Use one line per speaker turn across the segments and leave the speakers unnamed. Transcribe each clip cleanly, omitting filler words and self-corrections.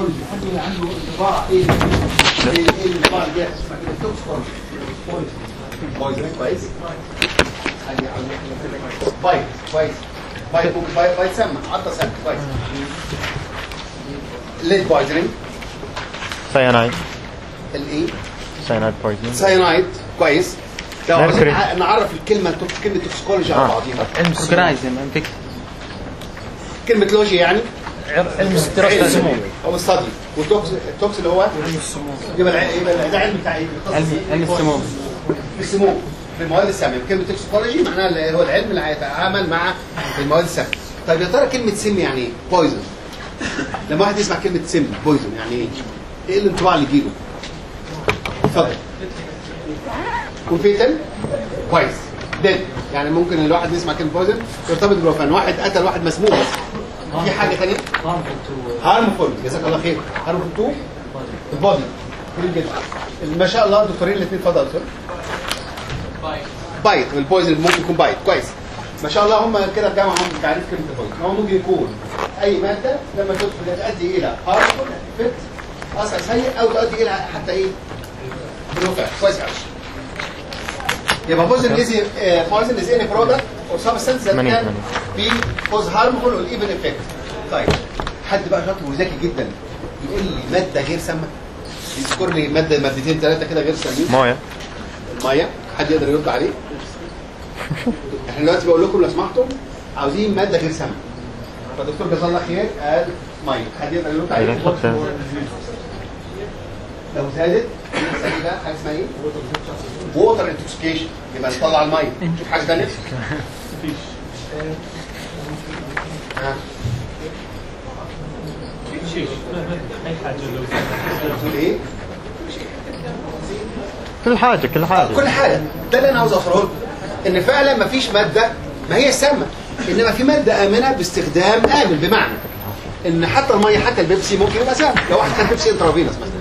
توكسيكولوجي حد عنده انطباع ايه الانطباع اللي اسمها كده توكسيكولوجي بويزن كويس بايت كويس بايت سم عطى سم كويس ليد بويزنينج
ساينايد
الايه
ساينايد بويزنينج
ساينايد كويس لو نعرف كلمه توكسيكولوجي على بعضيها كلمه لوجي يعني
علم السموم
او الصدي والتوكس اللي هو يبقى ده علم بتاع ايه؟
علم السموم
السموم في المواد السامه. كلمه توكسيكولوجي معناها اللي هو العلم اللي هيتعامل مع المواد السامه. طيب يا ترى كلمه سم يعني ايه؟ بويزن. لما واحد يسمع كلمه سم بويزن يعني ايه؟ ايه الانطباع اللي يجيله؟ اتفضل. كونفيتال كويس ديد يعني ممكن الواحد يسمع كلمه بويزن يرتبط بالوفاه، واحد قتل واحد مسموم بس. في حاجه ثانيه هارمفول جزاك الله خير هارمفول تو البودي كل جدا ما شاء الله الدكتورين الاثنين اتفضل دكتور بايت والبويزن ممكن يكون بايت كويس ما شاء الله هم كده في جامعه هم تعريف كلمه البويزن هو ممكن يكون اي ماده لما تدخل تؤدي الى هارمفول افكت اثر سيء او تؤدي الى حتى ايه بالوفاه كويس قوي يبقى poison is any product or substance that can be cause harmful or even effect. طيب حد بقى شاطر وذكي جدا يقول لي ماده غير سامه يذكر لي مادتين ثلاثه كده غير سامين. الميه حد يقدر يرد عليه؟ احنا دلوقتي بقول لكم لو سمحتم عاوزين ماده غير سامه فالدكتور جزاه الله خير قال ميه حد يقدر يرد عليه؟ لو زادت ده حاجه اسمها ايه؟ ووتر انتوكسيكيشن يبقى نطلع الميه. شوف حاجه ثانيه؟ مفيش.
اي حاجه
لو ايه؟
كل حاجه
كل حاجه ده اللي انا عاوز اوصله لكم ان فعلا مفيش ماده ما هي سامه انما في ماده امنه باستخدام امن بمعنى ان حتى الميه حتى البيبسي ممكن يبقى سام لو واحد خد بيبسي انترافينوس مثلا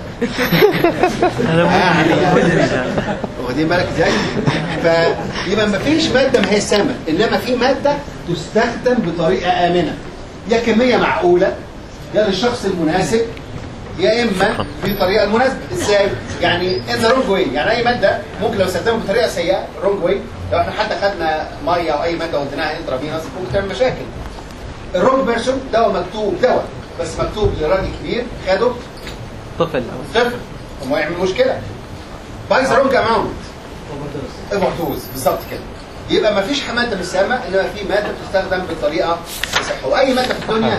واخدين بالك ازاي؟ فيبقى ما فيش ماده ما هي سامه انما في ماده تستخدم بطريقه امنه يا كميه معقوله يا للشخص المناسب يا اما بطريقه المناسبه. ازاي؟ يعني ان رونج واي يعني اي ماده ممكن لو استخدمها بطريقه سيئه رونج واي لو احنا حتى خدنا ميه او اي ماده وديناها انترافينوس ممكن تعمل مشاكل. الرونج فيرجن دواء مكتوب دواء بس مكتوب لراجل كبير خده
طفل
هو يعمل مشكله باي ذا رونج اماونت اوفردوز بالظبط كده. يبقى ما فيش ماده مش سامه انما في ماده بتستخدم بطريقه صحيحه واي ماده في الدنيا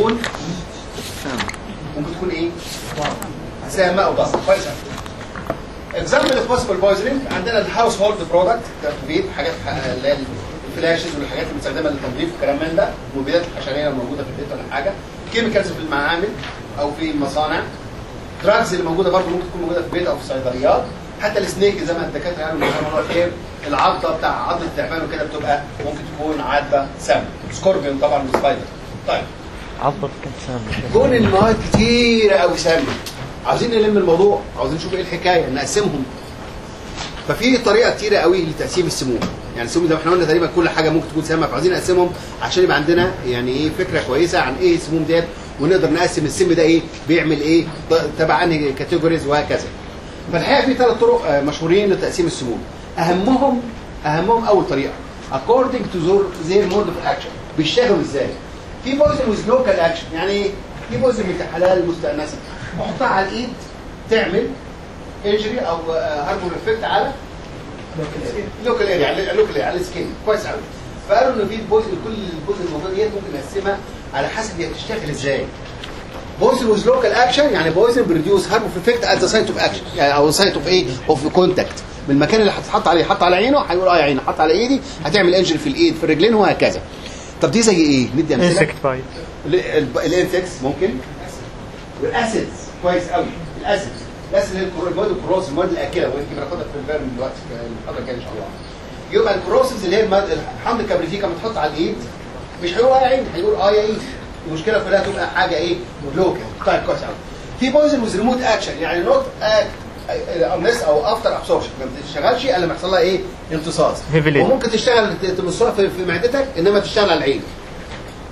ممكن تكون ايه؟ سامه او ضاره كويس. اكزامبل اوف بوسيبل بويزنينج عندنا الهاوس هولد برودكت بتاعت البيت حاجات اللي هي الفلاشز والحاجات اللي بنستخدمها للتنظيف والكلام من ده المبيدات الحشريه اللي موجوده في البيت ولا حاجه كيميكالز في المعامل او في المصانع دراجز اللي موجوده برضه ممكن تكون موجوده في البيت او في الصيدليات حتى السنيك زي ما الدكاتره قالوا ايه العضه بتاع عضه التعبان وكده بتبقى ممكن تكون عاده سامه سكوربيون طبعا والسبايدر. طيب
عضه كانت سامه
كون المواد كتيره قوي سامه عاوزين نلم الموضوع عاوزين نشوف ايه الحكايه نقسمهم. ففي طريقه كتيره قوي لتقسيم السموم يعني السموم ده احنا قلنا تقريبا كل حاجه ممكن تكون سامه فعاوزين نقسمهم عشان يبقى عندنا يعني ايه فكره كويسه عن ايه السموم ديت ونقدر نقسم السم ده ايه بيعمل ايه تبع انهي كاتيجوريز وهكذا. فالحقيقه في 3 طرق مشهورين لتقسيم السموم اهمهم اول طريقه according to their mode of action بيشتغلوا ازاي. في بويزن with local action يعني ايه؟ في بويزن متحلال مستأنسه احطها على الايد تعمل انجري او هارمون افكت على لوكال اريا على السكين كويس قوي. فقالوا ان في بويزن كل البويزن الموجوده ديت ممكن نقسمها على حسب هي بتشتغل ازاي. بويزن with local action يعني بويزن بريديوس هارمون افكت at the site of action يعني او site of ايه اوف كونتاكت من المكان اللي هتتحط عليه حط على عينه هيقول يا عيني حط على ايدي هتعمل انجري في الايد في الرجلين وهكذا. طب دي زي ايه؟ ندي امثله.
انسكت بايت
الانسكتس ممكن والاسيدز كويس قوي الاسيدز اللي هي المواد الكروس المواد الاكله ودي بناخدها في الفيرم دلوقتي في المحاضره الجايه ان شاء الله. يبقى الكروسيفز اللي هي حمض الكبريتيك لما تحط على الايد مش هيقول يا عين هيقول يا ايد. المشكله كلها تبقى حاجه ايه لوكال. طيب كويس قوي. في بويزن ويز ريموت اكشن يعني نوت امنس او افتر ابسوربشن ما بتشتغلش الا لما يحصل لها ايه امتصاص وممكن تشتغل تمصها في معدتك انما تشتغل على العين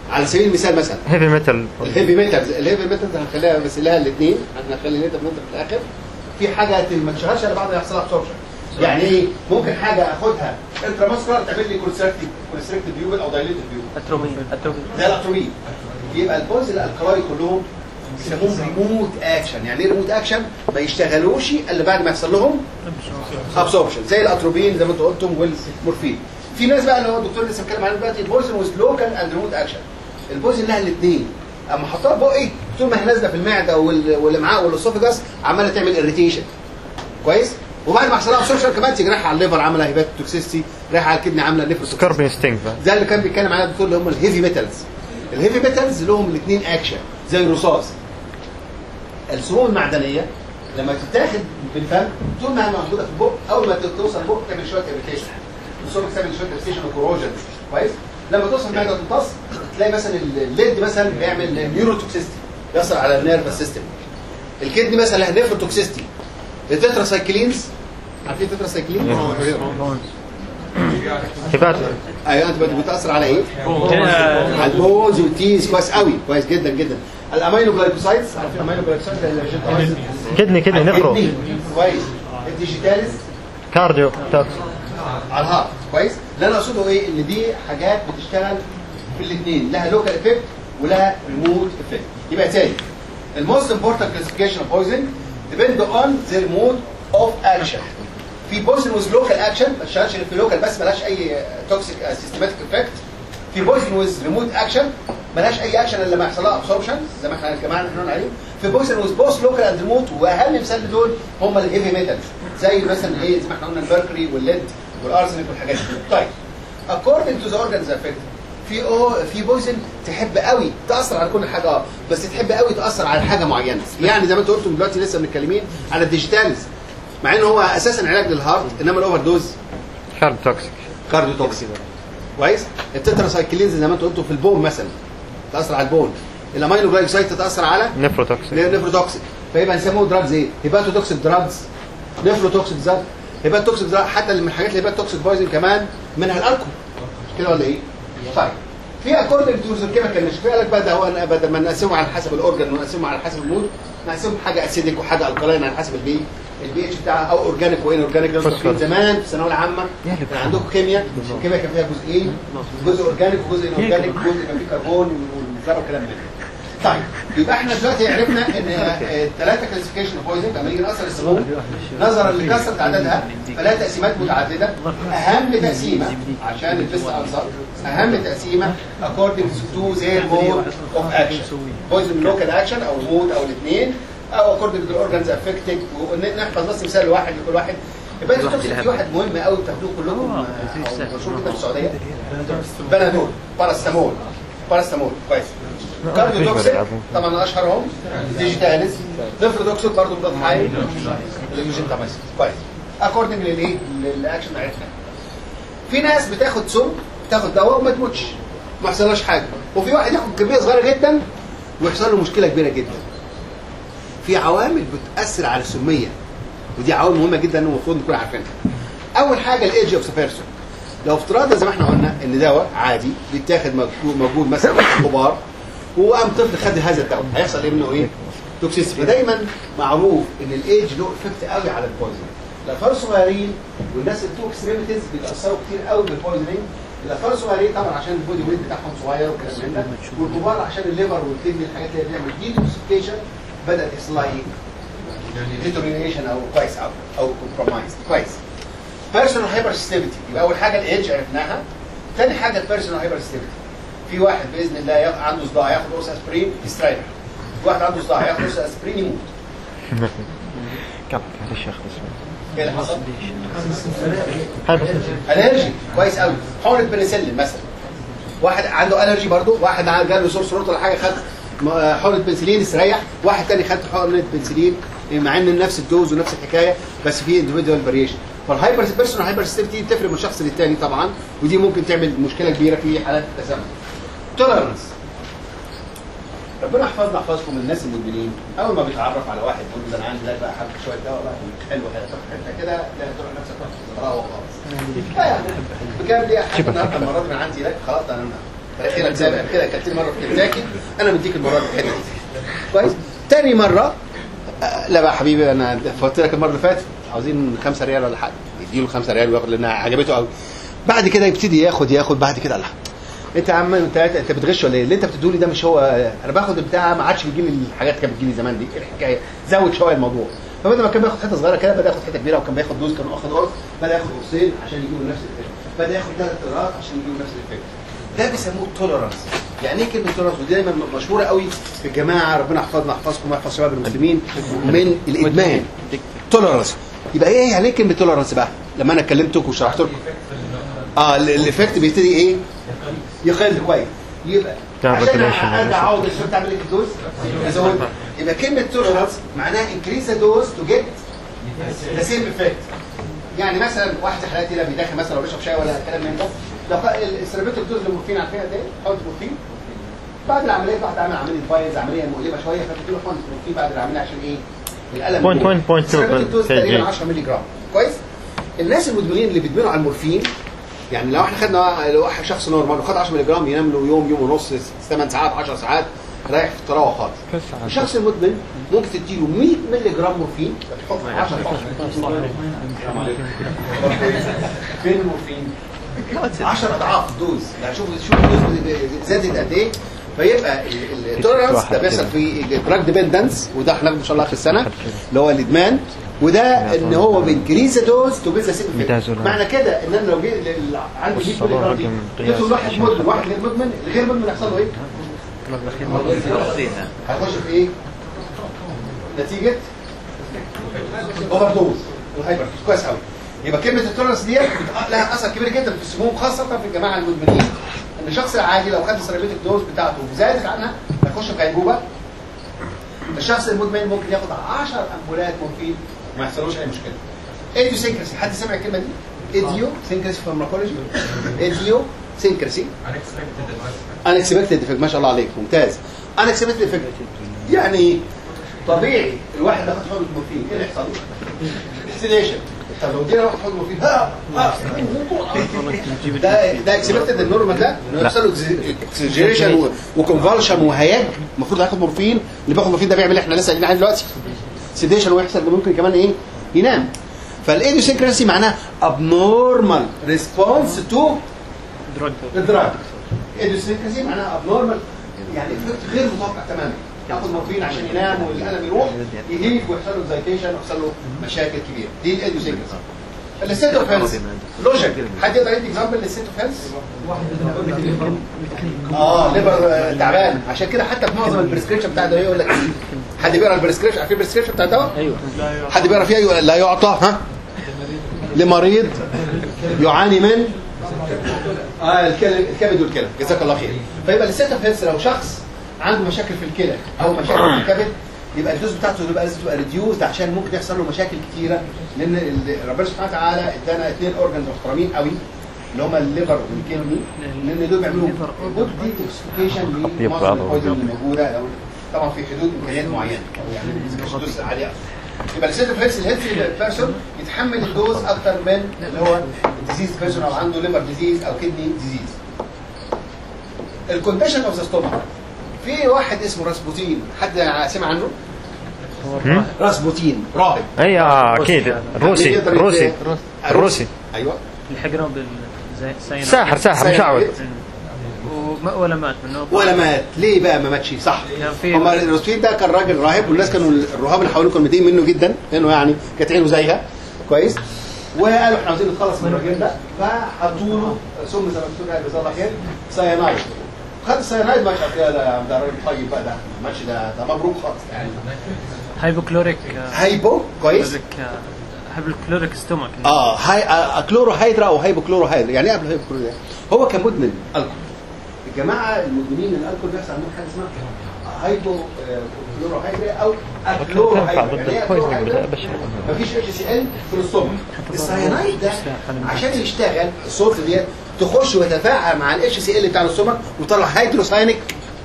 على سبيل المثال مثلا
هيفي ميتال.
الهيفي ميتالز هنخليها بس لها الاثنين، احنا هنخلي نيتف في الاخر. في حاجه ما تشتغلش الا بعد ما يحصل لها ابسوربشن. يعني ايه؟ ممكن حاجه اخدها انتراماسكولار تعمل لي كونستريكتيف بيوبل او دايليتد بيوبل.
اتروبين
ده الاتروبين. يبقى البوز الالكلاي كلهم يسموهم ريموت اكشن. يعني ايه ريموت اكشن؟ ما يشتغلوش الا بعد ما يحصل لهم ابسوربشن، زي الاتروبين زي ما انتم قلتم والمورفين. في ناس بقى اللي هو الدكتور لسه بيتكلم عنه دلوقتي البويزن ويز لوكال اند ريموت اكشن. البويزن لها الاثنين، اما احطها في بقي طول ما هي نازله في المعده والامعاء والاسوفجاس عماله تعمل اريتيشن كويس، وبعد ما يحصل لها ابسوربشن كمان تيجي رايحه على الليفر عامله هيباتوتوكسيستي، رايحه على الكدني عامله نيفروتوكسيستي.
سكوربين ستينج.
ده اللي كان بيتكلم عليها الدكتور اللي هم الهيفي ميتالز. الهيفي ميتالز لهم الاثنين اكشن زي الرصاص. السموم المعدنيه لما تتاخد بالفم طول ما هي موجوده في البق، اول ما توصل البق تعمل شويه اريتيشن، السموم بتعمل شويه اريتيشن وكوروجن كويس. لما توصل المعده تمتص تلاقي مثلا الليد مثلا بيعمل نيوروتوكسيستي يأثر على النيرفس سيستم. الكدني مثلا له نيفروتوكسيستي. التتراسايكلينز عارفين التتراسايكلين؟
هبات.
ايوه انت بتاثر على ايه؟ على البونز والتيز كويس قوي، كويس جدا جدا. الامينو جلايكوسايدز عارفين الامينو جلايكوسايدز؟
كدني نفرو.
كويس. الديجيتاليز
كارديو توكس.
على الهارت كويس. اللي انا اقصده ايه؟ ان دي حاجات بتشتغل في الاثنين، لها لوكال افكت ولها ريموت افكت. يبقى تاني الموست امبورتنت كلاسيفيكيشن اوف بويزن ديبند اون ذير مود اوف اكشن. في بويزن ويز لوكال اكشن ما تشتغلش في لوكال بس مالهاش اي توكسيك سيستماتيك افكت. في بويزن ويز ريموت اكشن مالهاش اي اكشن الا لما يحصل لها ابسوربشن زي ما احنا كمان قلنا عليه. في بويزن ويز بوست لوكال اند ريموت، واهم مثال لدول هم الهيفي ميتالز زي مثلا ايه زي ما احنا قلنا الميركوري والليد والارسنال والحاجات دي. طيب according to the organs affected في بويزن تحب قوي تاثر على كل حاجه بس تحب قوي تاثر على حاجه معينه. يعني زي ما انتوا قلتوا دلوقتي لسه بنتكلمين على الديجيتالز مع ان هو اساسا علاج للهارت، انما الاوفر دوز كارديو توكسيك كويس. التتراسايكلينز زي ما انتوا قلتوا في البون مثلا تاثر على البون. الامينو جلايكوسايد تاثر على نيفروتوكسيك. فيبقى نسموه دراجز ايه؟ هيباتوتوكسيك دراجز، نيفروتوكسيك دراجز، هيباتوتوكسيك دراجز. حتى من الحاجات اللي هيباتوتوكسيك بويزن كمان منها الالكول كده ولا ايه؟ طيب في اكوردنج تو ذا كيميكال مش قال لك بقى ده هو بدل ما نقسمه على حسب الاورجن ونقسمه على حسب المود نقسمه حاجه اسيديك وحاجه الكلاين على حسب البي اتش بتاعها او اورجانيك وين اورجانيك. زمان في الثانويه العامه كان عندكم كيمياء، الكيمياء كان فيها جزئين، جزء اورجانيك وجزء انورجانيك، جزء كان فيه كربون والذره والكلام ده. طيب يبقى احنا دلوقتي عرفنا ان الثلاثه كلاسيفيكيشن اوف بويزن لما نيجي ناثر السموم نظرا لكثره عددها فلها تقسيمات متعدده. اهم تقسيمه عشان الفيست انسر اهم تقسيمه according to their mode of action بويزن لوكال اكشن او مود او الاثنين او according to the organs affected. ونحفظ بس مثال واحد لكل واحد. يبقى في واحد مهم قوي بتاخدوه كلكم مشهور جدا في السعوديه، بنادول باراستامول كويس. كارديو توكسيك طبعا اشهرهم ديجيتاليز، نيفروتوكسيك برضه مضاد حيوي اليوجين تامايسين كويس. اكوردنج للايه للاكشن عرفنا. في ناس بتاخد سم تاخد دواء وما تموتش ما يحصلهاش حاجه، وفي واحد ياخد كميه صغيره جدا ويحصل له مشكله كبيره جدا. في عوامل بتاثر على السميه ودي عوامل مهمه جدا المفروض نكون عارفينها. اول حاجه الايدج اوف ذا بيرسون. لو افتراضا زي ما احنا قلنا ان دواء عادي بيتاخد موجود مثلا في الكبار وقام طفل خد هذا الدواء هيحصل ايه منه ايه؟ توكسيستي. فدايما معروف ان الايدج له افكت قوي على البويزنينج. الاطفال الصغيرين والناس التو اكستريميتيز بيتاثروا كتير قوي بالبويزنينج. الاطفال الصغيرين طبعا عشان البودي ويت بتاعهم صغير والكلام من ده، والكبار عشان الليفر والكدني الحاجات اللي بتعمل دي توكسيفيكيشن بدات يحصل لها ايه؟ ديتورينيشن او كويس او كومبرومايز كويس. بيرسونال هايبر سنسيتيفيتي يبقى اول حاجه الايدج عرفناها. ثاني حاجه البيرسونال هايبر سنسيتيفيتي. في واحد باذن الله عنده صداع ياخد قرص اسبرين يستريح، في واحد عنده صداع ياخد قرص اسبرين يموت. ايه اللي حصل؟ الرجي كويس قوي. حقنه بنسلين مثلا واحد عنده الرجي برضه، واحد جاله سور ثروت ولا حاجه خد حقنه بنسلين استريح، واحد ثاني خد حقنه بنسلين مع ان نفس الدوز ونفس الحكايه بس في انديفيدوال فاريشن. فالهايبر بيرسونال هايبر سنسيتيفيتي بتفرق من شخص للتاني طبعا، ودي ممكن تعمل مشكله كبيره في حالات التسمم. تولرنس. ربنا يحفظنا يحفظكم من الناس المدمنين، اول ما بيتعرف على واحد يقول له انا عندي بقى حبه شويه دواء بقى حلو حته كده لا تروح نفسك تروح خلاص. بكام دي حاجه النهارده المره دي انا عندي لك خلاص انا اخيرا سابق كده اكلتني مره في كنتاكي، انا مديك المره دي الحته دي كويس. تاني مره لا بقى حبيبي انا فوت لك المره اللي فاتت، عاوزين 5 ريال ولا حاجه، يديله 5 ريال وياخد لانها عجبته قوي. بعد كده يبتدي ياخد بعد كده. الله انت يا عم انت بتغش ولا ايه؟ اللي انت بتدولي ده مش هو، انا باخد البتاع ما عادش بيجي لي الحاجات اللي كانت بتجي لي زمان دي، ايه الحكايه؟ زود شويه الموضوع. فبدل ما كان بياخد حته صغيره كده بدا ياخد حته كبيره، وكان بياخد دوز كان واخد قرص، بدا ياخد قرصين عشان يجيبوا نفس الافكت، بدا ياخد 3 قراءات عشان يجيبوا نفس الافكت. ده بيسموه توليرانس. يعني ايه كلمه توليرانس؟ ودي دايما مشهوره قوي في الجماعه، ربنا يحفظنا يحفظكم ويحفظ شباب المسلمين من الادمان. توليرانس يبقى ايه؟ يعني ايه كلمه توليرانس بقى؟ لما انا كلمتكم وشرحت لكم الافكت بيبتدي ايه؟ يقل كويس. يبقى عشان ارجع اعوض الشرط اعمل ايه في الدوز؟ ازود. يبقى كلمه توليرانس معناها increase the dose to get the same effect. يعني مثلا واحد زي حالاتي لا بيدخن مثلا ولا بيشرب شاي ولا كلام من ده، لو استربيت الدوز المورفين عارفينها دي، حقنه مورفين بعد العمليه واحد عمل عمليه بايظ، عمليه مؤلمه شويه، فبتديله حقنه مورفين بعد العمليه عشان ايه؟ الالم.
0.2
تقريبا 10 مللي جرام كويس. الناس المدمنين اللي بيدمنوا على المورفين، يعني لو احنا خدنا لو واحد شخص نورمال وخد 10 مللي جرام ينام له يوم ونص 8 ساعات 10 ساعات رايح في الطراوه خالص. الشخص المدمن ممكن تديله 100 مللي جرام مورفين تحط 10 فين المورفين؟ 10 اضعاف الدوز. يعني شوف الدوز زادت قد ايه. فيبقى التوليرانس ده بيحصل في دراج ديبندنس، وده هناخده ان شاء الله في السنه اللي هو الادمان، وده ان هو بانكريز دوز تو بيز معنى كده ان انا لو جيت عندي 100 مللي جرام جبت واحد مدمن واحد غير مدمن، الغير مدمن يحصل له ايه؟ هيخش في ايه؟ نتيجه اوفر دوز والهايبر كويس قوي. يبقى كلمه التوليرانس دي لها اثر كبير جدا في السموم، خاصه في الجماعه المدمنين. ان الشخص العادي لو خد السيرابيوتيك دوز بتاعته وزادت عنها هيخش في غيبوبه. الشخص المدمن ممكن ياخد 10 امبولات مورفين ما يحصلوش اي مشكله. ايديوسينكراسي، حد سمع الكلمه دي؟ ايديوسينكراسي فارماكولوجي، ايديوسينكراسي انكسبكتد، ما شاء الله عليك ممتاز. انكسبكتد افكت يعني طبيعي الواحد ياخد حقنه مورفين، ايه اللي يحصل له؟ سيديشن. طب لو ادينا واحد حقنه مورفين ده اكسبكتد النورمال ده انه يحصل له اكسجريشن وكونفالشن وهياج. المفروض هياخد مورفين، اللي بياخد مورفين ده بيعمل احنا لسه قايلين عليه دلوقتي سيديشن، ويحصل ممكن كمان ايه؟ ينام. فالايديوسينكراسي معناها abnormal response to الدراج. ايديوسينكراسي معناها abnormal يعني افكت غير متوقع تماما. ياخد مورفين عشان ينام والالم يروح يهيج ويحصل له اكزايتيشن ويحصل له مشاكل كبيره. دي الايديوسينكراسي. الستيت اوف هيلث لوجيك. حد يقدر يدي اكزامبل للستيت اوف هيلث؟ ليبر تعبان. عشان كده حتى في معظم البريسكريبشن بتاع الدواء يقول لك حد بيقرا البريسكريبشن، عارفين البريسكريبشن بتاع الدواء؟ ايوه. حد بيقرا فيها لا يعطى لمريض يعاني من الكبد والكلى. جزاك الله خير. فيبقى الستيت اوف هيلث لو شخص عنده مشاكل في الكلى او مشاكل في الكبد يبقى الدوز بتاعته لازم تبقى ريديوزد عشان ممكن يحصل له مشاكل كتيره، لان ربنا سبحانه وتعالى ادانا 2 اورجنز محترمين قوي اللي هم الليفر والكدني، لان دول بيعملوا جود ديتوكسيفيكيشن لمصر البويزن اللي موجوده، طبعا في حدود امكانيات معينه يعني مش دوز عاليه. يبقى الستيت اوف هيلث الهيلثي بيرسون يتحمل الدوز اكتر من اللي هو الديزيز بيرسون او عنده ليفر ديزيز او كدني ديزيز. الكونديشن اوف ذا ستومك، في واحد اسمه راسبوتين، حد سمع عنه؟ راسبوتين راهب.
اي اكيد الروسي
ايوه الحقنه
ساحر مشعوذ
ولا مات منه
ولا مات. ليه بقى ما ماتش؟ صح. هم الراسبوتين ده كان راجل راهب والناس كانوا الرهاب اللي حواليه كانوا متضايقين منه جدا لانه يعني كانت عينه زيها كويس، وقالوا احنا عاوزين نتخلص من الراجل ده، فحطوا له سم زي ما بتقول يعني جزاه الله خير سيانايد. خد السيانايد ما شاء الله ده راجل طيب بقى، ده ماتش ده مبروك خالص يعني.
هايبوكلوريك
كويس.
هايبوكلوريك ستومك.
كلورو هيدرا او هايبوكلورو هيدرا. يعني ايه هايبوكلورو؟ هو كان مدمن الكحول. الجماعه المدمنين من الكحول بيحصل عندهم حاجه اسمها هايبوكلورو هيدرا او اكلورو هيدرا. مفيش اتش سي ال في الصبح. السيانايد ده عشان يشتغل الصوت ديت تخش وتتفاعل مع الاتش سي ال بتاع السمك وطلع هيدروساينيك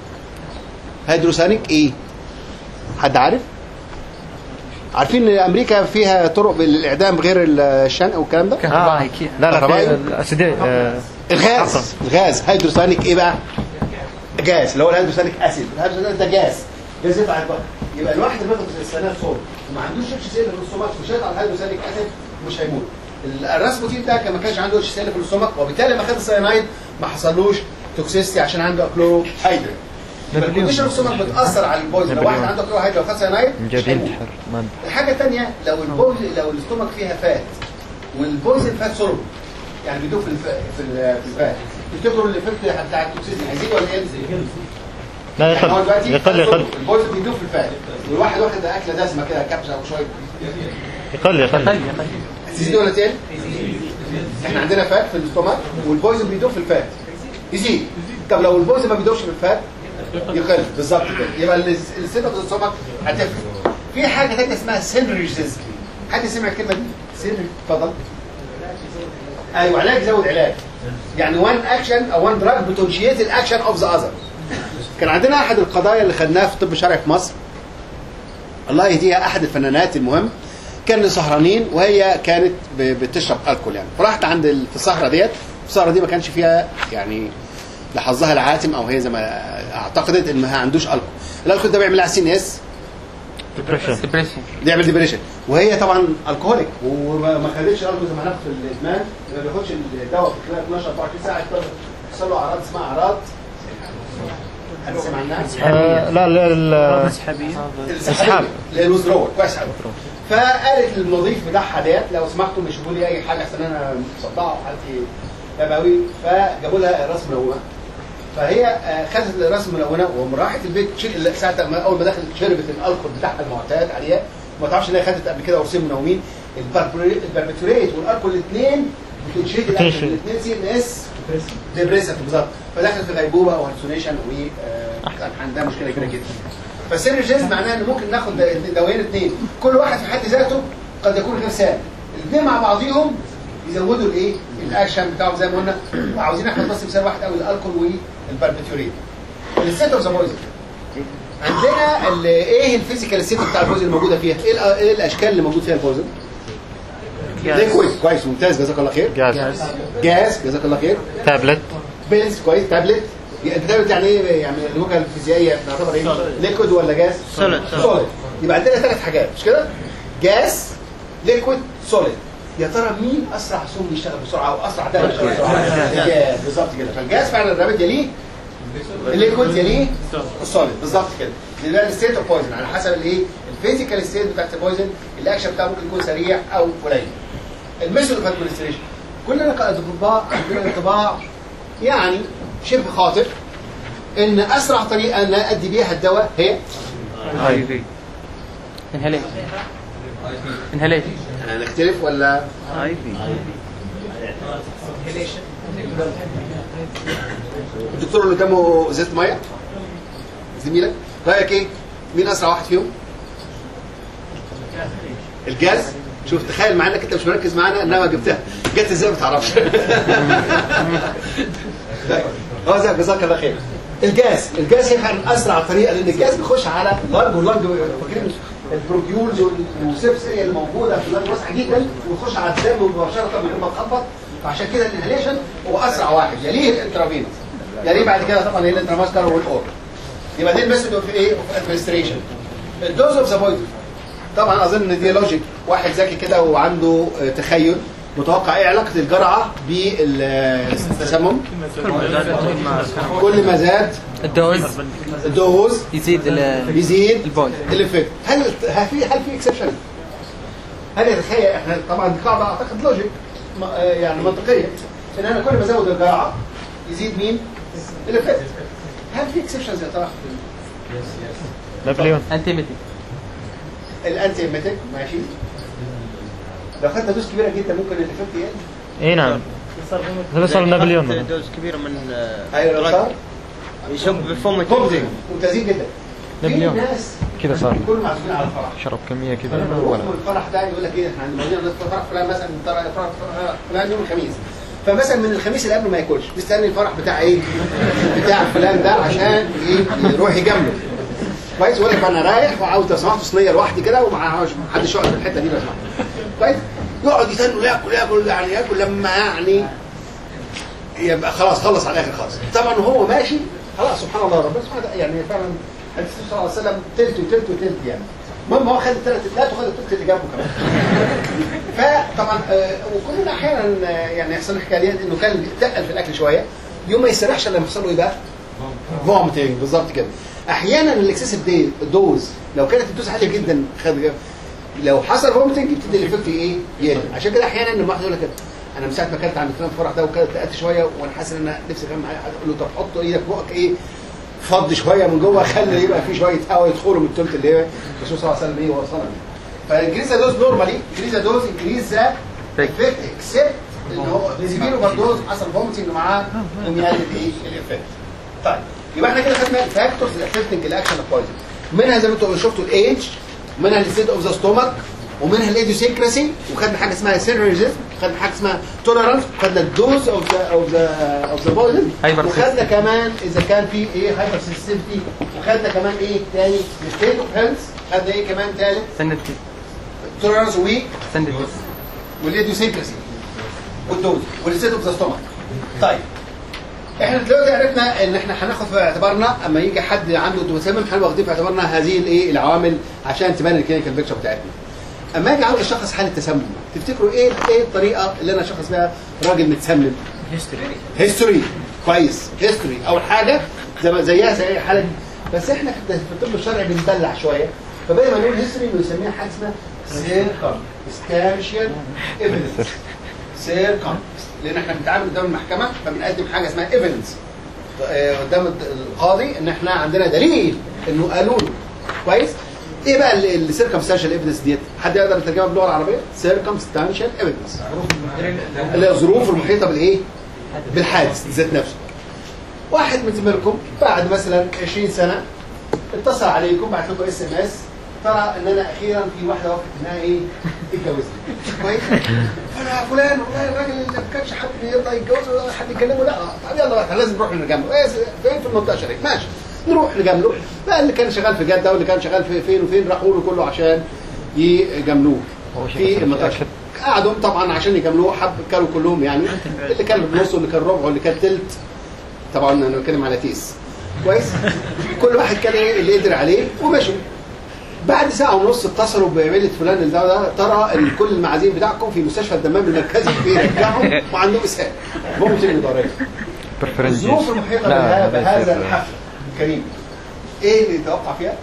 ايه؟ حد عارف؟ عارفين ان امريكا فيها طرق بالاعدام غير الشنق والكلام ده؟
لا الغاز
هيدروساينيك ايه بقى؟ جاز اللي هو الهيدروساليك اسيد، الهيدروساليك ده جاز يطلع البطن. يبقى الواحد اللي بياخد السنات صور وما عندوش اتش سي ال في الاستومك مش هيطلع الهيدروساليك اسيد مش هيموت. الراسبوتين ده ما كانش عنده اتش سي ال في الاستومك وبالتالي لما خد السيانايد ما حصلوش توكسيستي عشان عنده اكلو هيدرين. الكونديشن الاستومك بتاثر على البويزن. لو واحد عنده اكلو هيدرين وخد سيانايد مش هيموت. الحاجه الثانيه لو الاستومك فيها فات والبويزن فات سولب يعني بيدوب في الفات، تفتكروا الايفكت بتاع التوكسيستي هيزيد ولا ينزل؟
لا يقل.
البويزن بيدوب في الفات والواحد واخد اكله دسمه كده كبسه او شويه
يقل.
تزيد ولا تقل؟ احنا عندنا فات في الاستومك والبويزن بيدوب في الفات يزيد. طب لو البويزن ما بيدوبش في الفات يقل بالظبط كده. يبقى السيتة في الاستومك هتفرق. في حاجه ثانيه اسمها سينرجيزم. حد سمع الكلمه دي؟ سينرجي اتفضل. ايوه علاج يزود علاج. يعني وان اكشن او وان دراج بتنشيت الاكشن اوف ذا اذر. كان عندنا احد القضايا اللي خدناها في الطب الشرعي في مصر الله يهديها، احد الفنانات المهم كانوا سهرانين وهي كانت بتشرب الكول يعني، فرحت عند في السهره ديت. السهره دي ما كانش فيها يعني لحظها العاتم او هي زي ما اعتقدت ان ما عندوش الكول. الالكول ده بيعمل على السي ان اس
ديبريشن،
بيعمل ديبريشن، وهي طبعا الكهوليك وما خدتش الكول زي ما هناخد في الادمان، ما بياخدش الدواء في خلال 12 24 ساعه يحصل له اعراض اسمها اعراض هنسمع عنها
لا
الاسحاب للوزرول كويس قوي. فقالت للمضيف بتاعها ديت لو سمحتوا يشوفوا لي اي حاجه عشان انا مصدعه وحالتي تباوي، فجابوا لها الراس ملونه. فهي خدت الراس ملونه وراحت البيت ساعه اول ما دخلت شربت الالكول بتاعها المعتاد عليها، ما تعرفش ان هي خدت قبل كده قرصين منومين. الباربيتوريت والالكول الاثنين بتنشيت الاثنين سي ان اس ديبريسنت بالظبط. فدخلت في غيبوبه او هالوسينيشن وكان عندها مشكله كبيره جدا. فالسينرجيز معناه ان ممكن ناخد دوايين اثنين كل واحد في حد ذاته قد يكون غير سام، الاثنين مع بعضهم يزودوا الايه الاكشن بتاعهم زي ما قلنا. عاوزين ناخد بس مثال واحد قوي الالكول والباربيتوريت. السيت اوف ذا بويزن عندنا ايه الفيزيكال سيت بتاع البويزن الموجوده فيها؟ ايه الاشكال اللي موجود فيها البويزن؟ ليكويد كويس ممتاز جزاك الله خير. جاز جزاك الله خير.
تابلت
بيلز كويس. تابلت التابلت يعني ايه؟ يعني اللغه الفيزيائيه بنعتبر ايه؟ ليكويد ولا جاز؟
سوليد.
يبقى عندنا ثلاث حاجات مش كده؟ جاز ليكويد سوليد. يا ترى مين اسرع سم بيشتغل بسرعه او اسرع دواء بيشتغل بسرعه؟ الجاز بالظبط كده. فالجاز فعلا الرابط يليه الليكويد يليه السوليد بالظبط كده. يبقى الستيت اوف بويزن على حسب الايه؟ الفيزيكال ستيت بتاعت البويزن الاكشن بتاعه ممكن يكون سريع او قليل. الميثود اوف ادمنستريشن كلنا كاطباء عندنا انطباع يعني شبه خاطئ ان اسرع طريقه ان ادي بيها الدواء هي
اي في
انهاليت.
هنختلف ولا
اي في
الدكتور اللي قدامه ازازه ميه زميلك رايك ايه؟ مين اسرع واحد فيهم؟ الجاز. شوف تخيل معانا انك انت مش مركز معانا انما جبتها جت ازاي ما تعرفش. زي جزاك الله خير. الجاز هي فعلا اسرع طريقه لان الجاز بيخش على اللنج واللنج فاكرين البروبيولز والسيبس اللي موجوده في اللنج واسعه جدا ويخش على الدم مباشره من غير ما تخبط. فعشان كده الانهاليشن هو اسرع واحد يليه الانترافينوس يليه بعد كده طبعا هي الانتراماسكر والاور. يبقى دي الميثود اوف ايه؟ اوف ادمنستريشن. الدوز اوف ذا بويزن طبعا اظن ان دي لوجيك. واحد ذكي كده وعنده تخيل متوقع ايه علاقه الجرعه بالتسمم؟ كل ما زاد الدوز يزيد الافكت. هل في اكسبشن؟ هل يتخيل احنا طبعا دي قاعده اعتقد لوجيك يعني منطقيه ان انا كل ما ازود الجرعه يزيد مين؟ الافكت. هل في اكسبشنز يا ترى؟
نابليون
الانتي ايميتيك ماشي. لو خدت دوز كبيره جدا ممكن الافكت يقل.
اي نعم. هذا صار نابليون
دوز كبيره من
ايوه صار
يشوف بفم
كومزنج وتزيد جدا.
نابليون
ناس
كذا صار
كل معزومين على الفرح
شرب كميه كذا
ولا الفرح ده يقول لك ايه احنا عندنا فرح فلان مثلا فرح فلان يوم الخميس، فمثلا من الخميس اللي قبله ما ياكلش مستني الفرح بتاع ايه؟ بتاع فلان ده عشان يروح يجامله كويس. يقول لك انا رايح وعاوز لو سمحت صينيه لوحدي كده وما حدش يقعد في الحته دي لو سمحت كويس. يقعد يستنى ياكل يعني ياكل لما يعني يبقى خلاص خلص على الاخر خالص. طبعا وهو ماشي خلاص سبحان الله ربنا سبحانه وتعالى يعني فعلا حديث النبي صلى الله عليه وسلم تلت وتلت وتلت يعني. المهم هو خد الثلاث تلات وخد التلت اللي جنبه كمان. فطبعا وكلنا احيانا يعني يحصل حكايات انه كان تقل في الاكل شويه يوم ما يسرحش لما يحصل له ايه بقى؟ فومتنج بالظبط كده. احيانا الاكسسيف دوز لو كانت الدوز عاليه جدا لو حصل فومتنج يبتدي الايفكت ايه؟ يقل. عشان كده احيانا لما واحد يقول لك انا من ساعه ما اكلت عند فلان الفرح ده وكلت تقلت شويه وانا حاسس ان انا نفسي كمان معايا حد، اقول له طب حط ايدك في بقك ايه؟ فض شويه من جوه خلي يبقى في شويه هواء يدخلوا من الثلث اللي هي الرسول صلى الله عليه وسلم ايه وصلنا بيه. فالانكريز دوز نورمالي انكريز دوز انكريز ذا افكت اكسبت ان هو سيفير اوفر دوز حصل فومتنج معاه يقوم يقلل ايه؟ الافكت. طيب يبقى احنا كده خدنا الفاكتورز افكتنج الاكشن اوف بويزن. منها زي ما انتم شفتوا الايدج، منها الستيت اوف ذا ستومك، ومنها الايديوسينكراسي، وخدنا حاجه اسمها سينرجيزم، خدنا حاجه اسمها توليرانس، خدنا الدوز اوف ذا بويزن، وخدنا كمان اذا كان في ايه هايبر سنسيتيفيتي، وخدنا كمان ايه تاني الستيت اوف هيلث، خدنا ايه كمان ثالث
سندتي
توليرانس ويك
سندتي
والايديوسينكراسي والدوز والستيت اوف ذا ستومك. طيب احنا دلوقتي عرفنا ان احنا هناخد في اعتبارنا اما يجي حد عنده تسمم هنبقى واخدين في اعتبارنا هذه الايه العوامل عشان تبان الكلينيكال بيكتشر بتاعتنا. اما اجي عاوز اشخص حاله تسمم تفتكروا ايه الطريقه اللي انا اشخص بيها راجل متسمم؟ هيستوري. كويس، هيستوري اول حاجه زيها زي الحاله دي، بس احنا في الطب الشرعي بندلع شويه، فبدل ما نقول هيستوري بنسميها حاجه اسمها سيركمستانشيال ايفيدنس. لان احنا بنتعامل قدام المحكمه فبنقدم حاجه اسمها ايفيدنس قدام القاضي ان احنا عندنا دليل انه قالوا له. كويس؟ ايه بقى السيركمستانشال ايفيدنس ديت؟ حد يقدر يترجمها باللغه العربيه؟ سيركمستانشال ايفيدنس اللي هي الظروف المحيطه بالايه؟ بالحادث ذات نفسه. واحد من زميلكم بعد مثلا 20 سنه اتصل عليكم بعت لكم اس ام اس ترى ان انا اخيرا في واحده وقفت انها ايه؟ اتجوزني. كويس؟ فانا فلان والله الراجل اللي ما كانش حد يرضى يتجوز ولا حد يكلمه، لا طب يلا بقى لازم نروح نجامله. فين في المنطقه شريك؟ ماشي نروح نجامله. بقى اللي كان شغال في جده واللي كان شغال في فين وفين راحوا له كله عشان يجاملوه في المنطقه. قعدوا طبعا عشان يجاملوه كانوا كلهم يعني اللي كان بنص واللي كان ربع واللي كان ثلث. طبعا انا بتكلم على تيس. كويس؟ كل واحد كان ايه اللي قدر عليه ومشوا. بعد ساعة ونص اتصلوا بعملة فلان ده ترى ان كل المعازيم بتاعكم في مستشفى الدمام المركزي بيرجعهم وعندهم اسهال. ممكن يضرب. الظروف المحيطة بهذا الحفل الكريم ايه اللي يتوقع فيها؟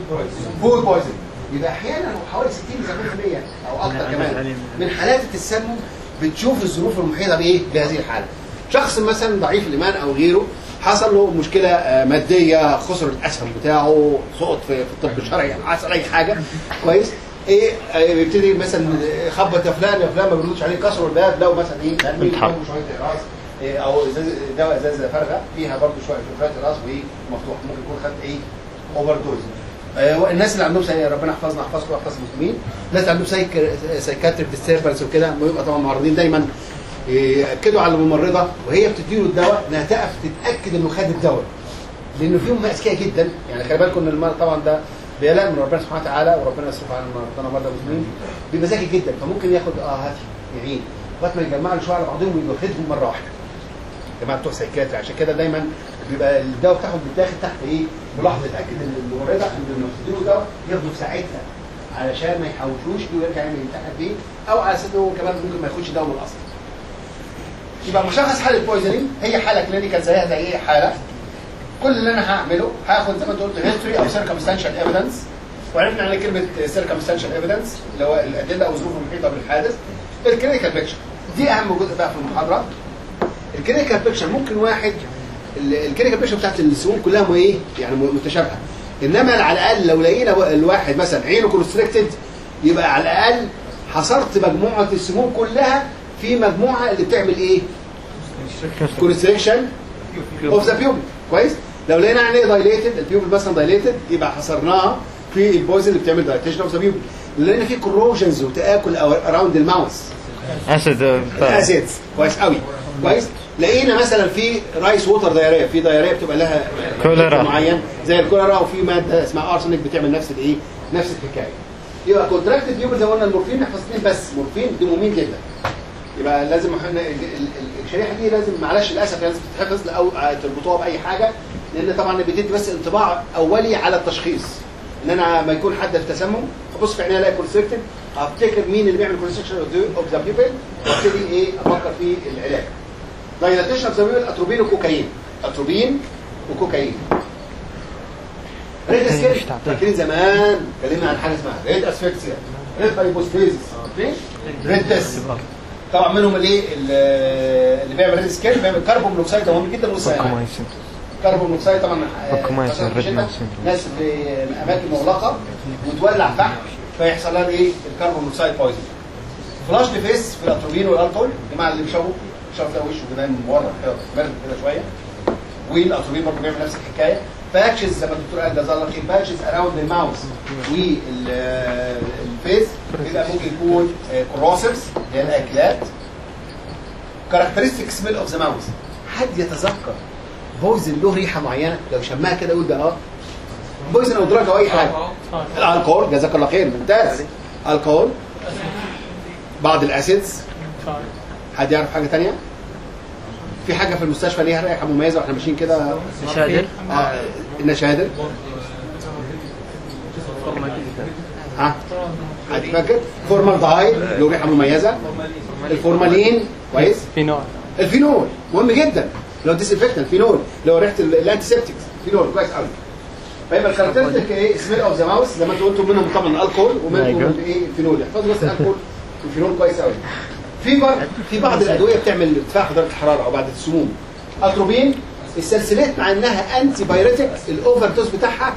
فود بويزن. يبقى احيانا حوالي 60-70% او اكثر كمان من حالات التسمم بتشوف الظروف المحيطة بايه؟ بهذه الحالة. شخص مثلا ضعيف الايمان او غيره حصل له مشكله ماديه، خسر الاسهم بتاعه، سقط في الطب الشرعي، حصل اي حاجه. كويس؟ ايه يبتدي مثلا خبط يا فلان ما بيردش عليه، كسروا الباب لو مثلا ايه تنميل شويه راس او دواء ازازه فارغه فيها برضه شويه فلفلات راس وايه مفتوح، ممكن يكون خد ايه اوفر دوز. الناس اللي عندهم ربنا يحفظنا يحفظكم ويحفظ المسلمين، الناس اللي عندهم سايكاتريك ديستربنس وكده بيبقى طبعا معرضين دايما ياكدوا على الممرضه وهي بتديله الدواء انها تقف تتاكد انه خد الدواء، لانه فيهم اذكياء جدا. يعني خلي بالكم ان المرض طبعا ده بيلاقي من ربنا سبحانه وتعالى وربنا يصرف عن مرضانا مرضى المسلمين، بيبقى ذكي جدا فممكن ياخد هات يعين لغايه ما يجمعوا شويه على بعضهم وياخدهم مره واحده. جماعه بتوع سايكاتري عشان كده دايما بيبقى الدواء بتاعهم بيتاخد تحت ايه؟ ملاحظه تتاكد ان الممرضه لما تديله دواء ياخده في ساعتها علشان ما يحوشوش ويرجع يعمل يلتحق بيه، او على اساس انه كمان ممكن ما ياخدش دواء من الاصل. يبقى مشخص حاله بويزنينج هي حاله كلينيكال زيها زي اي حاله. كل اللي انا هعمله هاخد زي ما انت قلت هيستوري او سيركمستانشال ايفيدنس، وعرفنا عن كلمه سيركمستانشال ايفيدنس اللي هو الادله او الظروف المحيطه بالحادث. الكلينيكال بيكتشر دي اهم جزء بقى في المحاضره. الكلينيكال بيكتشر ممكن واحد الكلينيكال بيكتشر بتاعت السموم كلها ايه يعني متشابهه، انما على الاقل لو لقينا الواحد مثلا عينه كونستريكتد يبقى على الاقل حصرت مجموعه السموم كلها في مجموعه اللي بتعمل ايه؟ كونستريكشن اوف ذا بيوبل. كويس؟ لو لقينا عينيه دايليتد البيوبل مثلا دايليتد يبقى حصرناها في البويزن اللي بتعمل دايليتيشن اوف ذا بيوبل. لقينا في كوروجنز وتاكل اراوند الماوس اسيدز. كويس قوي. كويس؟ لقينا مثلا في رايس ووتر دايريه، في دايريه بتبقى لها كوليرا معين زي الكوليرا، وفي ماده اسمها ارسنك بتعمل نفس الايه؟ نفس الحكايه. يبقى كونتراكتد بيوبل زي ما قلنا المورفين نحفظ اثنين بس، مورفين دي مهمين جدا. يبقى لازم الشريحه دي لازم معلش للاسف لازم تتحفظ او تربطوها باي حاجه، لان طبعا بتدي بس انطباع اولي على التشخيص. ان انا لما يكون حد في تسمم ابص في عينيه الاقي كونستريكتد، افتكر مين اللي بيعمل كونستريكشن اوف ذا بيبل وابتدي ايه افكر في العلاج. دايلاتيشن اوف ذا بيبل اتروبين وكوكايين. اتروبين وكوكايين. ريد اسكيب فاكرين زمان اتكلمنا عن حاجه اسمها ريد اسفكسيا، ريد هايبوستيزيس، ريد تيست. طبعا منهم اللي بيعمل ريد سكيل بيعمل كربون مونوكسيد، ده مهم جدا للوصايه. كربون مونوكسيد طبعا ناس في اماكن مغلقه وتولع فحم فيحصل لها ايه الكربون مونوكسيد بويزن. فلاش ديفيس في الاتروبين والالكول، الجماعه اللي بيشربوا ده وشه جبان مورم كده كده شويه، والاتروبين برضه بيعمل نفس الحكايه. باتشز زي ما الدكتور قال جزاه الله خير، باتشز اراوند الماوس والفيس بيبقى ممكن يكون كروسيفز اللي هي الاكلات. كاركترستيك سميل اوف ذا ماوس، حد يتذكر بويزن له ريحه معينه لو شمها كده يقول ده بويزن او دراج او اي حاجه. الالكول جزاك الله خير ممتاز. الكول، بعض الاسيدز. حد يعرف حاجه ثانيه؟ في حاجه في المستشفى ليها رائحه مميزه واحنا ماشيين كده؟
نشادر.
النشادر. ها حد فاكر؟ فورمالدهايد له ريحه مميزه. الفورمالين كويس. الفينول مهم جدا، لو ديسانفكتنت فينول، لو ريحه الانتيسبتكس فينول كويس قوي. فيبقى الكاركترستيك ايه سميل اوف ذا ماوس زي ما انتوا قلتوا، منهم طبعا الكول ومنهم ايه الفينول. احفظوا بس الكول والفينول كويس قوي. في بعض الادويه بتعمل ارتفاع في درجه الحراره او بعد السموم. اتروبين السلسلات مع انها انتي بايريتك الاوفر دوز بتاعها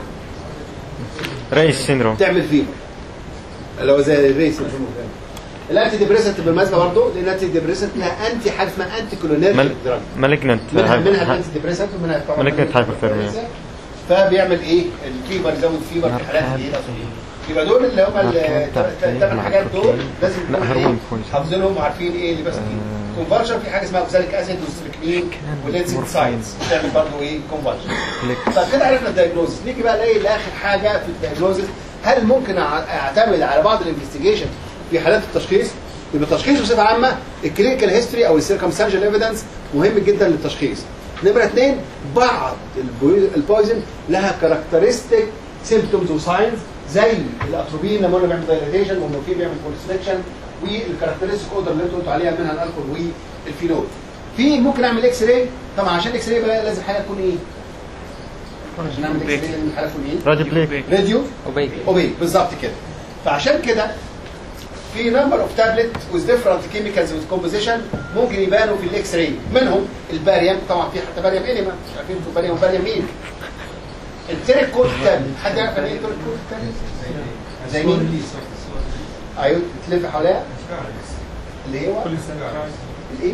ريس سيندروم
تعمل فيبر اللي هو زي الريس سيندروم. الانتي ديبريسنت بالمناسبه برضه، لان الانتي ديبريسنت لها انتي حاجه اسمها انتي كولينرجيك دراج،
مالجنت
منها الانتي ديبريسنت ومنها
مالجنت هايبرثيرميا.
فبيعمل ايه الفيبر، يزود فيبر في حالات ايه الاتروبين. يبقى دول اللي هم الثمان حاجات دول لازم نكون حافظينهم وعارفين ايه اللي بس فيه. كونفرجن في حاجه اسمها اوكساليك اسيد والستريكنين والانسيتسايدز بتعمل برضه ايه كونفرجن. طب كده عرفنا الدايجنوزس، نيجي بقى نلاقي لاخر حاجه في الدايجنوزس، هل ممكن اعتمد على بعض الانفستيجيشن في حالات التشخيص؟ يبقى التشخيص بصفه عامه الكلينيكال هيستوري او السيركمستانشال ايفيدنس مهم جدا للتشخيص. نمره 2 بعض البويزن لها كاركترستيك سيمبتومز وساينز زي الاتروبين لما قلنا بيعمل دايليتيشن والمورفين بيعمل كونستريكشن، والكاركترستيك اوردر اللي انتوا قلتوا عليها منها الالكول والفينول. في ممكن اعمل اكس راي، طبعا عشان اكس راي بقى لازم حاجه تكون ايه؟ عشان اعمل اكس راي لازم حاجه تكون ايه؟ راديو اوبيك بالظبط كده. فعشان كده في نمبر اوف تابلت وذ ديفرنت كيميكالز وذ كومبوزيشن ممكن يبانوا في الاكس راي، منهم الباريوم، طبعا في حتى باريوم انيما مش عارفين انتوا باريوم مين؟ التريك كود تابلت، حد يعرف يعني ايه التريك كود تابلت؟ زي مين؟ ايوه تلف حواليها اللي هو الايه؟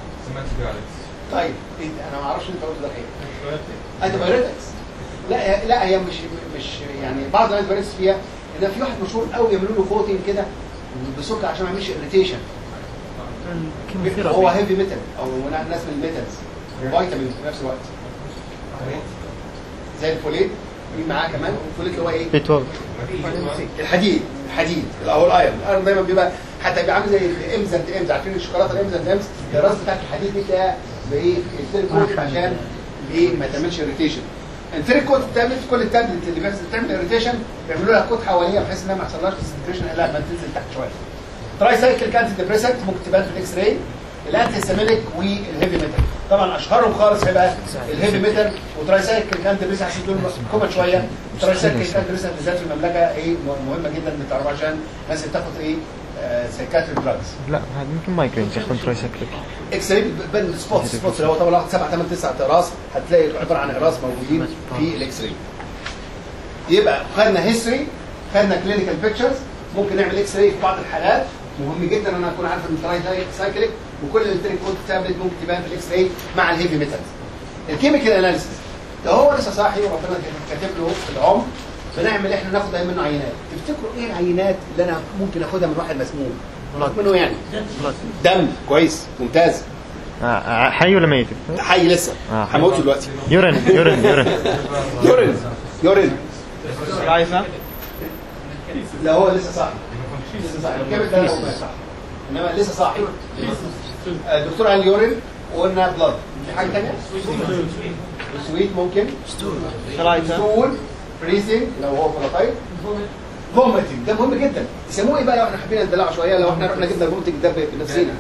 طيب ايه انا ما اعرفش انت قلت ده ايه؟ انت بايريتكس. لا هي مش يعني بعض الانتيبيوتكس فيها ان في واحد مشهور قوي يعملوا له فوتنج كده بسكر عشان ما يعملش اريتيشن. هو هيفي ميتال او ناس من الميتالز فيتامين في نفس الوقت زي الفوليت. مين معاه كمان؟ الفوليت اللي هو ايه؟
B12
الحديد او الايرون دايما بيبقى حتى بيبقى عامل زي الامز عارفين الشوكولاته الامز الراس بتاعت الحديد دي تلاقيها بايه؟ التريكوت عشان ايه ما تعملش اريتيشن. التريكوت بتعمل كل التابلت اللي بتعمل اريتيشن بيعملوا لها كوت حواليها بحيث انها ما يحصلهاش ديسنتريشن الا لما تنزل تحت شويه. تراي سايكل كانتي ديبريسنت ممكن تبان في الاكس راي. الانتي سيميليك والهيفي ميتال، طبعا اشهرهم خالص هيبقى الهيفي ميتال وتراي سايكل كانتي ديبريسنت عشان دول كومن شويه. تراي سايكل كانتي ديبريسنت بالذات في المملكه ايه مهمه جدا ان تعرفوا عشان الناس اللي بتاخد ايه سايكاتري دراجز.
لا هذا يمكن مايجرين تاخذ ترايسايكليك.
اكس راي بتبان سبوتس اللي هو طبعا 7 8 9 اقراص هتلاقي عباره عن اقراص موجودين في الاكس راي. يبقى خدنا هيستوري، خدنا كلينيكال بيكتشرز، ممكن نعمل اكس راي في بعض الحالات. مهم جدا ان انا اكون عارف التراي سايكليك وكل التريك كود تابلت ممكن تبان في الاكس راي مع الهيفي ميتالز. الكيميكال اناليسيس ده هو لسه صاحي وربنا كاتب له في العمر بنعمل احنا ناخد منه عينات. تفتكروا ايه العينات اللي انا ممكن اخدها من واحد مسموم؟ منه يعني دم كويس ممتاز.
حي ولا ميت؟
حي لسه هموته دلوقتي. يورين
عايزة
لا هو لسه صاحي. الكيميكال ده صح. انما لسه صاحي. الدكتور قال يورين وقلنا بلاد. في حاجه ثانيه؟ سويت ممكن. ستول فريزنج لو هو فلاتايل. فوميتنج ده مهم جدا. يسموه ايه بقى لو احنا حابين ندلعه شويه؟ لو احنا رحنا جبنا الفوميتنج ده بنفسنا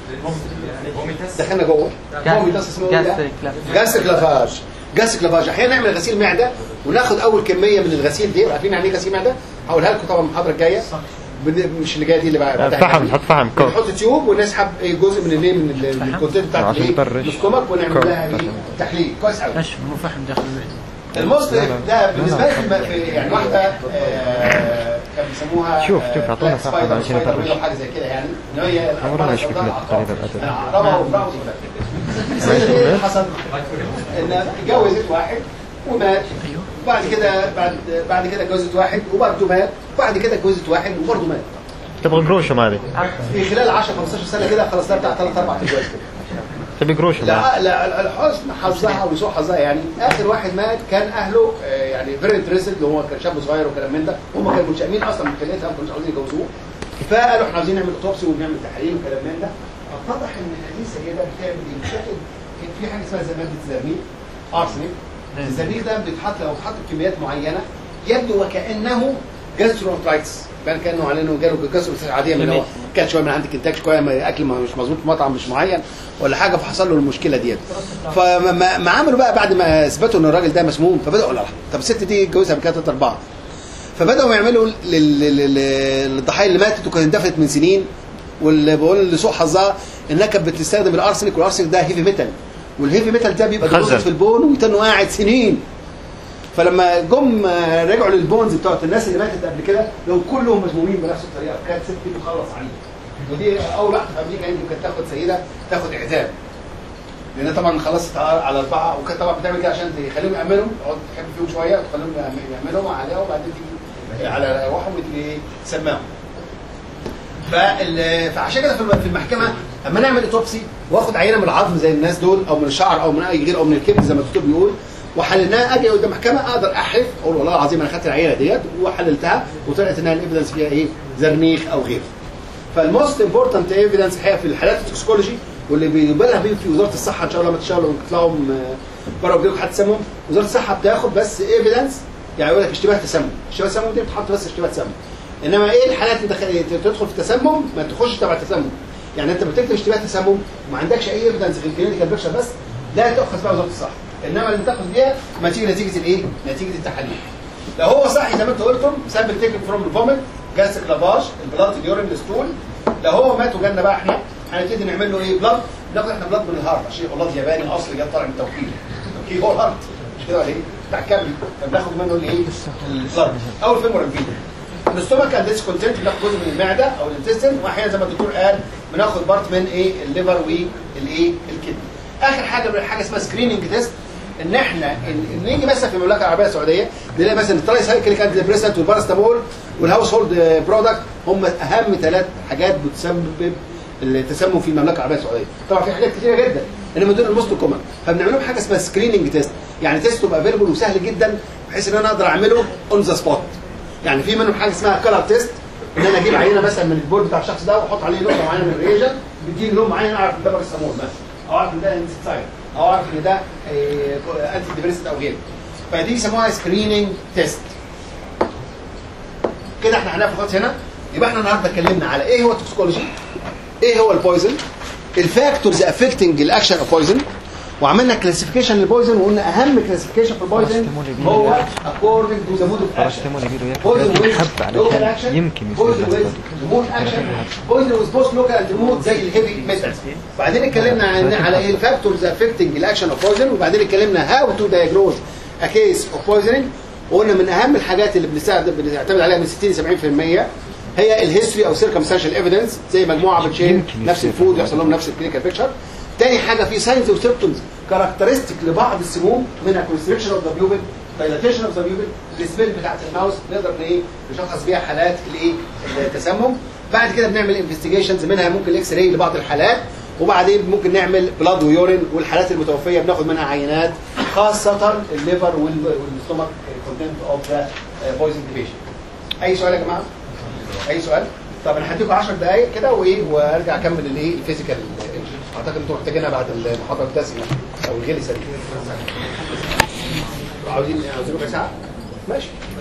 دخلنا جوه فوميتاس اسمه ايه ده؟ جاستريك لافاج. جاستريك لافاج احيانا نعمل غسيل معده وناخد اول كميه من الغسيل دي. عارفين يعني ايه غسيل معده؟ هقولها لكم طبعا المحاضره الجايه مش اللي جايه دي اللي بقى
فحم. نحط فحم كوب.
نحط تيوب ونسحب جزء من الايه من الكونتنت بتاعت الايه السكومك ونعمل لها ايه تحليل كويس قوي.
مش مو فحم داخل المعده.
المصدر ده بالنسبه لي يعني واحده كانوا بيسموها
شوف اعطونا فحم عشان نفرش.
حاجه زي كده يعني ان هي
عمرنا مش فكره تقريبا الادب.
عقربها وبراوز اللي حصل ان اتجوزت واحد ومات. وبعد كده بعد كده اتجوزت واحد وبرضه مات. وبعد كده اتجوزت واحد وبرضه مات.
تبغى قروشهم هذه؟
في خلال 10 15 سنه كده خلاص بتاع 3 4 اتجوازات كده.
تبي قروشهم؟
لا الحزن حظها وسوء حظها يعني. اخر واحد مات كان اهله يعني فيري انترستد اللي هو كان شاب صغير وكلام من ده. هم كانوا متشائمين اصلا من كليتها ما كانوش عاوزين يجوزوه. فقالوا احنا عاوزين نعمل اوتوبسي ونعمل تحاليل وكلام من ده. اتضح ان هذه السيده بتعمل ايه؟ بتاخد في حاجه اسمها ماده زرنيق ارسنيك. الزرنيق ده بيتحط لو اتحط بكميات معينه يبدو وكانه جاسترونترايتس. بان كانه على انه جاله جاسترونترايتس عاديه من هو كان شويه من عندك انتاج شويه اكل مش مظبوط في مطعم مش معين ولا حاجه فحصل له المشكله ديت. فما عملوا بقى بعد ما اثبتوا ان الراجل ده مسموم فبداوا لا طب الست دي اتجوزها بكده 3 4 فبداوا يعملوا للضحايا اللي ماتت وكانت اندفنت من سنين. واللي بقول لسوء حظها انها كانت بتستخدم الارسنيك والارسنيك ده هيفي ميتال والهيفي ميتال ده بيبقى ديبوزيت في البون ويتنوا قاعد سنين. فلما جم رجعوا للبونز بتوعت الناس اللي ماتت قبل كده لو كلهم مسمومين بنفس الطريقه كانت ست دي بتخلص عليهم. ودي اول واحده في امريكا يمكن كانت تاخد سيده تاخد اعدام لان طبعا خلصت على 4 وكانت طبعا بتعمل كده عشان تخليهم يامنوا تقعد تحب فيهم شويه وتخليهم يامنوا عليها وبعدين تيجي على رواحهم وتيجي تسماهم. فعشان كده في المحكمه اما نعمل اوتوبسي واخد عينه من العظم زي الناس دول او من الشعر او من اي غير او من الكبد زي ما الدكتور بيقول وحللناها اجي قدام المحكمه اقدر احلف اقول والله العظيم انا خدت العينه ديت وحللتها وطلعت انها الايفيدنس فيها ايه زرنيخ او غيره. فالموست امبورتنت ايفيدنس الحقيقه في الحالات التوكسيكولوجي واللي بيبالغ بيه في وزاره الصحه ان شاء الله ما تشتغلوا وتطلعوا بره وبيجوا حد تسمم. وزاره الصحه بتاخد بس ايفيدنس يعني يقول لك اشتباه تسمم. اشتباه تسمم دي بتحط بس اشتباه تسمم. انما ايه الحالات اللي تدخل في التسمم ما تخش تبع التسمم. يعني انت بتكتب اشتباه تسمم وما عندكش اي ايفيدنس غير الكلينيكال بيكشر بس لا تاخذ بقى وزاره الصحه. انما اللي تاخذ بيها ما تيجي نتيجه الايه؟ نتيجه التحاليل. لو هو صحي زي ما انتوا قلتم سامبل تيكن فروم الفوميت جاستريك لافاج البلاد اليورين الستول. لو هو مات وجالنا بقى احنا هنبتدي نعمل له ايه؟ بلاد. ناخد احنا بلاد من الهارت عشان بلاد ياباني اصلي جاي طالع من التوكيل. التوكيل هو الهارت مش كده ولا ايه؟ بتاع الكبد فبناخد منه الايه؟ البلاد او الفيمور الفيديو. الاستومك اند ديس كونتنت بناخد جزء من المعده او الانتستين واحيانا زي ما الدكتور قال بناخد بارت من ايه؟ الليفر والايه؟ الكدني. اخر حاجه اسمها سكريننج تيست ان احنا نيجي مثلا في المملكه العربيه السعوديه نلاقي مثلا التراي سايكليك انتي ديبريسنت والبارستامول والهاوس هولد برودكت هم اهم 3 حاجات بتسبب التسمم في المملكه العربيه السعوديه. طبعا في حاجات كثيره جدا انما دول الموست كومن فبنعمل لهم حاجه اسمها سكريننج تيست. يعني تيست يبقى افيلبل وسهل جدا بحيث ان انا اقدر اعمله اون ذا سبوت. يعني في منهم حاجه اسمها كلر تيست ان انا اجيب عينه مثلا من البول بتاع الشخص ده واحط عليه نقطه معينه من الريجن بتجيب لون معين اعرف ان ده بارستامول مثلا او اعرف ان ده انسكتايد او اعرف ان ده انتي ديبريسنت او غيره. فدي يسموها سكريننج تيست. كده احنا هناخد هنا يبقى احنا النهارده اتكلمنا على ايه هو التوكسيكولوجي، ايه هو البويزن، الفاكتورز افكتنج الاكشن اوف بويزن، وعملنا كلاسيفيكيشن للبويزن وقلنا اهم كلاسيفيكيشن في البويزن هو اكوردنج تو ذا مود اوف اكشن. بويزن
يمكن
مود اكشن بويزن ويز بوست لوكال اند مود زي الهيفي ميتالز. بعدين اتكلمنا على ايه الفاكتورز افكتنج الاكشن اوف بويزن وبعدين اتكلمنا هاو تو دايجنوز ا كيس اوف بويزنينج وقلنا من اهم الحاجات اللي بنعتمد عليها من 60 ل 70% هي الهيستوري او سيركمستانشال ايفيدنس زي مجموعه بتشيل نفس الفود يحصل لهم نفس الكلينيكال بيكتشر. تاني حاجه في ساينز وسيمبتومز كاركترستيك لبعض السموم منها كونستريكشن اوف ذا بيوبل دايلاتيشن اوف ذا بيوبل السبيل بتاعت الماوس نقدر ايه نشخص بيها حالات الايه التسمم. بعد كده بنعمل انفستيجيشنز منها ممكن الاكس راي لبعض الحالات وبعدين ممكن نعمل بلاد ويورين والحالات المتوفيه بناخد منها عينات خاصه الليفر والستومك كونتنت اوف ذا بويزن بيشنت. اي سؤال يا جماعه؟ اي سؤال؟ طب انا هديكم 10 دقائق كده وايه وارجع اكمل الايه الفيزيكال. اعتقد انتوا محتاجينها بعد المحاضره الدسمه او الجلسه دي. عاوزين ربع ساعه؟ ماشي.